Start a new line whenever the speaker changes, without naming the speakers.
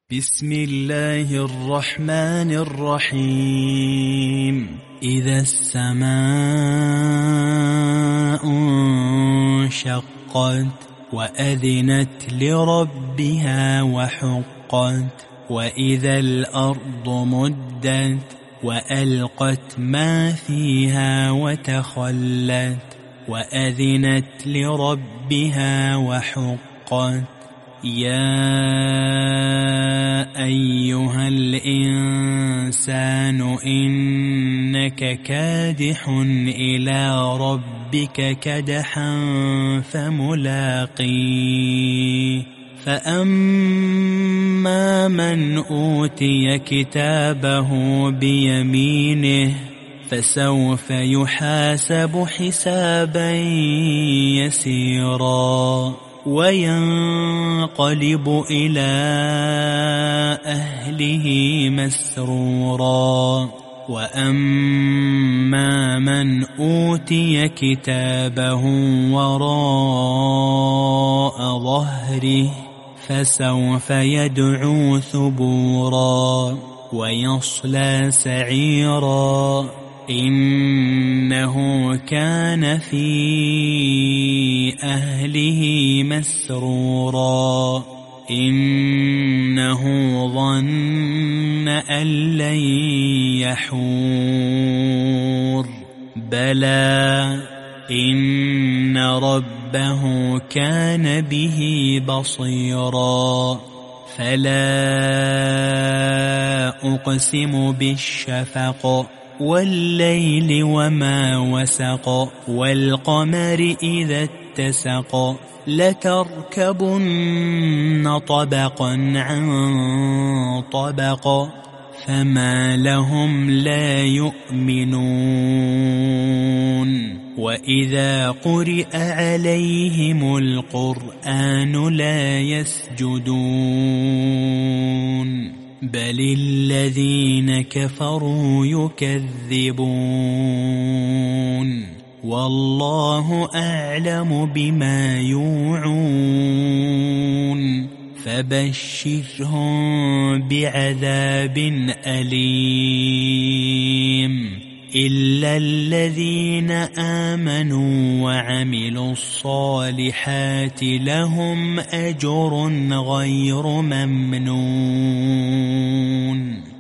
بسم الله الرحمن الرحيم. إذا السماء انشقت وأذنت لربها وحقت وإذا الأرض مدت وألقت ما فيها وتخلت وأذنت لربها وحقت. يا أيها الإنسان إنك كادح إلى ربك كدحا فملاقيه. فأما من أوتي كتابه بيمينه فسوف يحاسب حسابا يسيرا وينقلب إلى أهله مسرورا. وأما من أوتي كتابه وراء ظهره فسوف يدعو ثبورا ويصلى سعيرا. إنه كان في أهله مسرورا. إنه ظن أن لن يحور. بلى إن ربه كان به بصيرا. فلا أقسم بالشفق والليل وما وسق والقمر إذا اتسق. لتركبن طبقا عن طبق فما لهم لا يؤمنون. وإذا قرئ عليهم القرآن لا يسجدون بل الذين كفروا يكذبون. والله أعلم بما يوعون فبشرهم بعذاب أليم إلا الذين آمنوا وعملوا الصالحات لهم أجر غير ممنون.